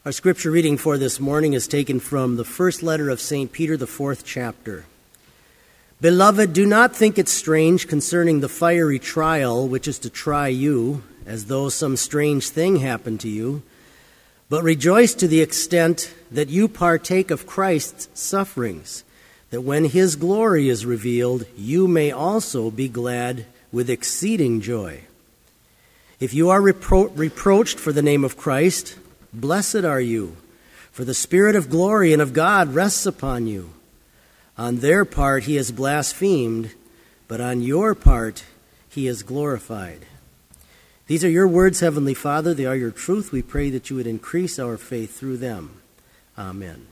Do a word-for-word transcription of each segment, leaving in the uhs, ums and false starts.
Our scripture reading for this morning is taken from the first letter of Saint Peter, the fourth chapter. Beloved, do not think it strange concerning the fiery trial which is to try you, as though some strange thing happened to you, but rejoice to the extent that you partake of Christ's sufferings, that when his glory is revealed, you may also be glad with exceeding joy. If you are repro- reproached for the name of Christ, blessed are you, for the Spirit of glory and of God rests upon you. On their part he is blasphemed, but on your part he is glorified. These are your words, Heavenly Father. They are your truth. We pray that you would increase our faith through them. Amen.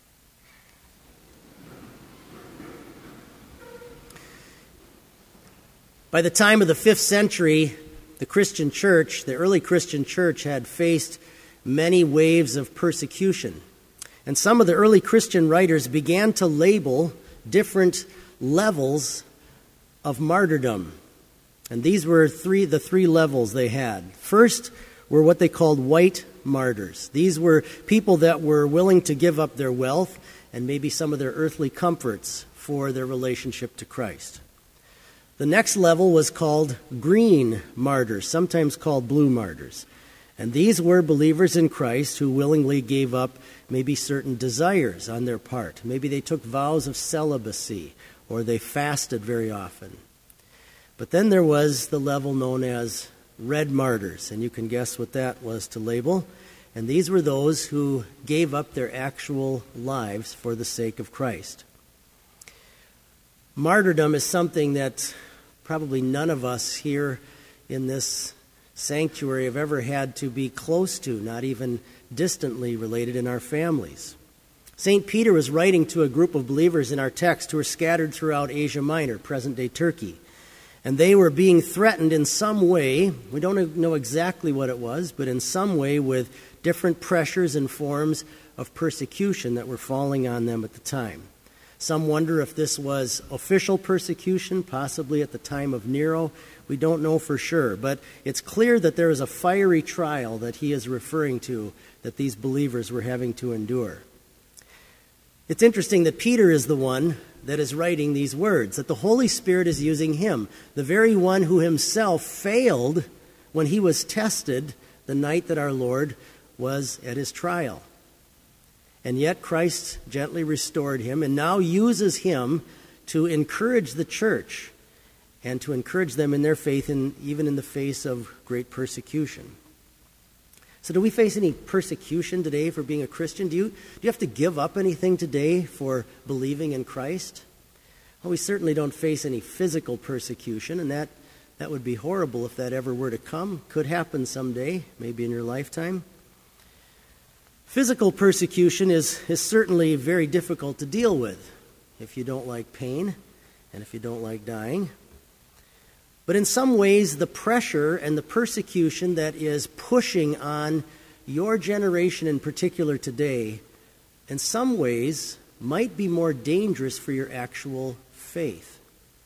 By the time of the fifth century, the Christian church, the early Christian church, had faced many waves of persecution. And some of the early Christian writers began to label different levels of martyrdom. And these were three the three levels they had. First were what they called white martyrs. These were people that were willing to give up their wealth and maybe some of their earthly comforts for their relationship to Christ. The next level was called green martyrs, sometimes called blue martyrs. And these were believers in Christ who willingly gave up maybe certain desires on their part. Maybe they took vows of celibacy, or they fasted very often. But then there was the level known as red martyrs, and you can guess what that was to label. And these were those who gave up their actual lives for the sake of Christ. Martyrdom is something that probably none of us here in this sanctuary have ever had to be close to, not even distantly related in our families. Saint Peter was writing to a group of believers in our text who were scattered throughout Asia Minor, present-day Turkey. And they were being threatened in some way, we don't know exactly what it was, but in some way with different pressures and forms of persecution that were falling on them at the time. Some wonder if this was official persecution, possibly at the time of Nero. We don't know for sure, but it's clear that there is a fiery trial that he is referring to that these believers were having to endure. It's interesting that Peter is the one that is writing these words, that the Holy Spirit is using him, the very one who himself failed when he was tested the night that our Lord was at his trial. And yet Christ gently restored him and now uses him to encourage the church and to encourage them in their faith, in, even in the face of great persecution. So do we face any persecution today for being a Christian? Do you, do you have to give up anything today for believing in Christ? Well, we certainly don't face any physical persecution, and that, that would be horrible if that ever were to come. Could happen someday, maybe in your lifetime. Physical persecution is, is certainly very difficult to deal with if you don't like pain and if you don't like dying. But in some ways, the pressure and the persecution that is pushing on your generation in particular today, in some ways, might be more dangerous for your actual faith.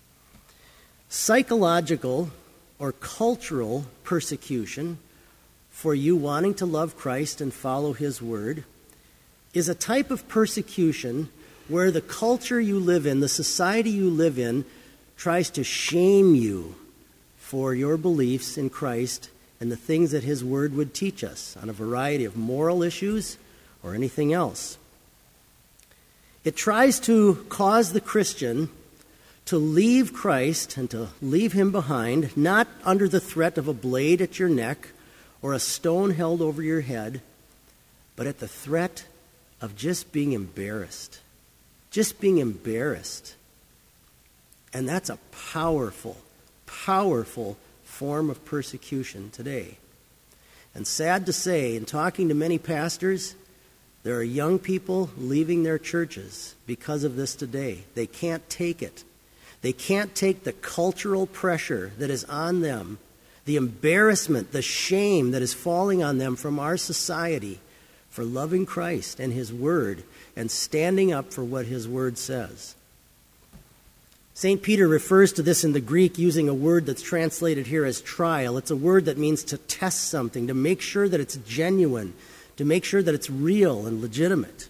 Psychological or cultural persecution for you wanting to love Christ and follow his word is a type of persecution where the culture you live in, the society you live in, tries to shame you for your beliefs in Christ and the things that his word would teach us on a variety of moral issues or anything else. It tries to cause the Christian to leave Christ and to leave him behind, not under the threat of a blade at your neck or a stone held over your head, but at the threat of just being embarrassed. Just being embarrassed. And that's a powerful, powerful form of persecution today. And sad to say, in talking to many pastors, there are young people leaving their churches because of this today. They can't take it. They can't take the cultural pressure that is on them, the embarrassment, the shame that is falling on them from our society for loving Christ and his word and standing up for what his word says. Saint Peter refers to this in the Greek using a word that's translated here as trial. It's a word that means to test something, to make sure that it's genuine, to make sure that it's real and legitimate.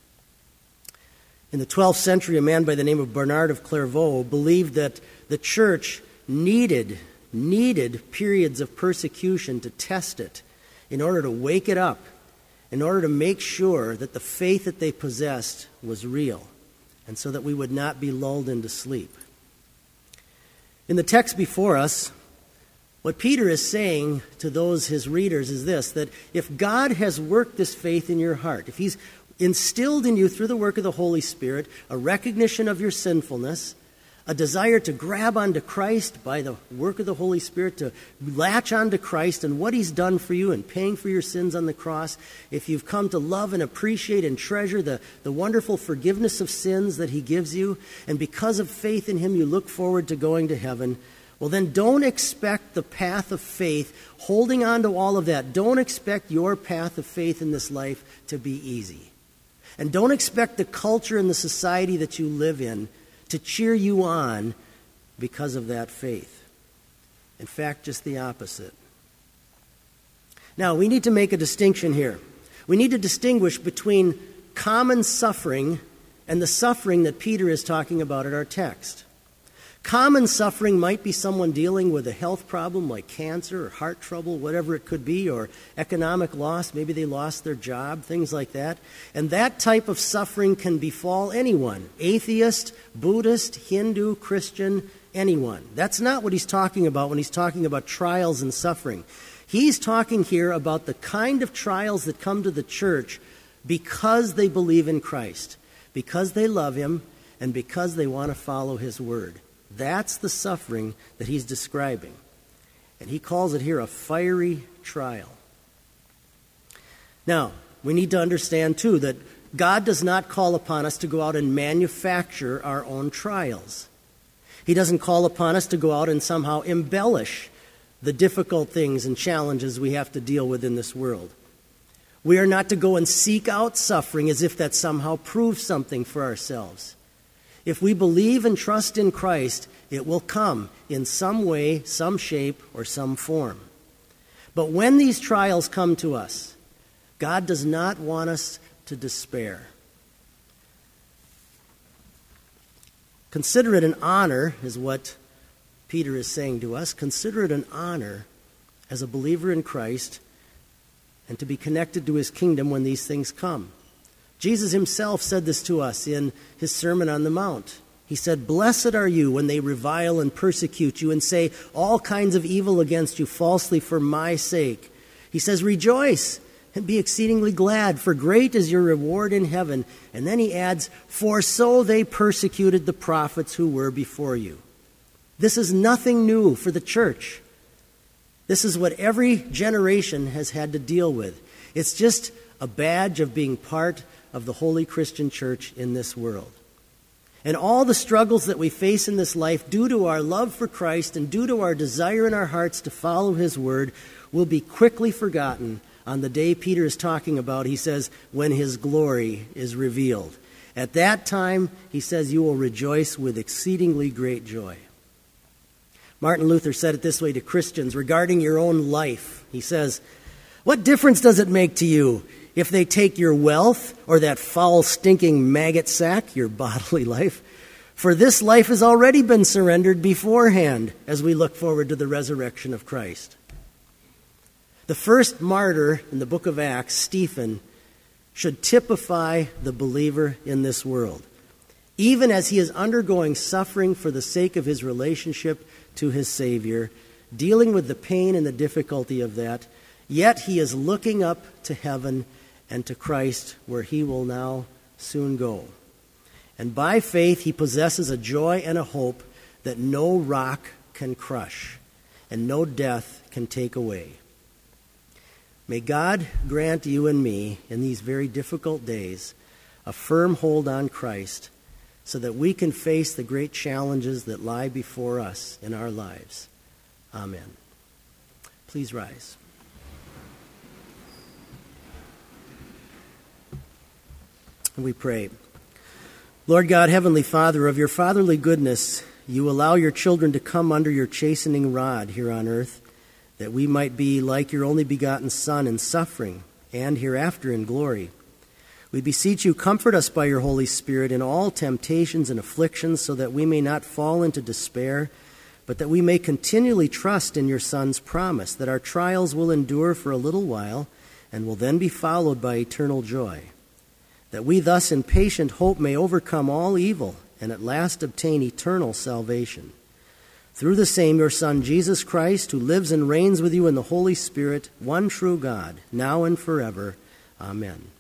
In the twelfth century, a man by the name of Bernard of Clairvaux believed that the church needed, needed periods of persecution to test it in order to wake it up, in order to make sure that the faith that they possessed was real, and so that we would not be lulled into sleep. In the text before us, what Peter is saying to those his readers is this, that if God has worked this faith in your heart, if he's instilled in you through the work of the Holy Spirit a recognition of your sinfulness, a desire to grab onto Christ by the work of the Holy Spirit, to latch onto Christ and what he's done for you and paying for your sins on the cross, if you've come to love and appreciate and treasure the, the wonderful forgiveness of sins that he gives you, and because of faith in him you look forward to going to heaven, well then don't expect the path of faith, holding on to all of that, don't expect your path of faith in this life to be easy. And don't expect the culture and the society that you live in to cheer you on because of that faith. In fact, just the opposite. Now, we need to make a distinction here. We need to distinguish between common suffering and the suffering that Peter is talking about in our text. Common suffering might be someone dealing with a health problem like cancer or heart trouble, whatever it could be, or economic loss. Maybe they lost their job, things like that. And that type of suffering can befall anyone, atheist, Buddhist, Hindu, Christian, anyone. That's not what he's talking about when he's talking about trials and suffering. He's talking here about the kind of trials that come to the church because they believe in Christ, because they love him, and because they want to follow his word. That's the suffering that he's describing. And he calls it here a fiery trial. Now, we need to understand, too, that God does not call upon us to go out and manufacture our own trials. He doesn't call upon us to go out and somehow embellish the difficult things and challenges we have to deal with in this world. We are not to go and seek out suffering as if that somehow proves something for ourselves. If we believe and trust in Christ, it will come in some way, some shape, or some form. But when these trials come to us, God does not want us to despair. Consider it an honor, is what Peter is saying to us. Consider it an honor as a believer in Christ and to be connected to his kingdom when these things come. Jesus himself said this to us in his Sermon on the Mount. He said, "Blessed are you when they revile and persecute you and say all kinds of evil against you falsely for my sake." He says, "Rejoice and be exceedingly glad, for great is your reward in heaven." And then he adds, "For so they persecuted the prophets who were before you." This is nothing new for the church. This is what every generation has had to deal with. It's just a badge of being part of the holy Christian church in this world. And all the struggles that we face in this life, due to our love for Christ and due to our desire in our hearts to follow his word, will be quickly forgotten on the day Peter is talking about. He says, when his glory is revealed. At that time, he says, you will rejoice with exceedingly great joy. Martin Luther said it this way to Christians regarding your own life. He says, "What difference does it make to you if they take your wealth or that foul, stinking maggot sack, your bodily life? For this life has already been surrendered beforehand as we look forward to the resurrection of Christ." The first martyr in the book of Acts, Stephen, should typify the believer in this world. Even as he is undergoing suffering for the sake of his relationship to his Savior, dealing with the pain and the difficulty of that, yet he is looking up to heaven and to Christ, where he will now soon go. And by faith, he possesses a joy and a hope that no rock can crush and no death can take away. May God grant you and me, in these very difficult days, a firm hold on Christ so that we can face the great challenges that lie before us in our lives. Amen. Please rise. We pray. Lord God, Heavenly Father, of your fatherly goodness, you allow your children to come under your chastening rod here on earth, that we might be like your only begotten Son in suffering and hereafter in glory. We beseech you, comfort us by your Holy Spirit in all temptations and afflictions, so that we may not fall into despair, but that we may continually trust in your Son's promise, that our trials will endure for a little while, and will then be followed by eternal joy. That we thus in patient hope may overcome all evil, and at last obtain eternal salvation. Through the same your Son, Jesus Christ, who lives and reigns with you in the Holy Spirit, one true God, now and forever. Amen.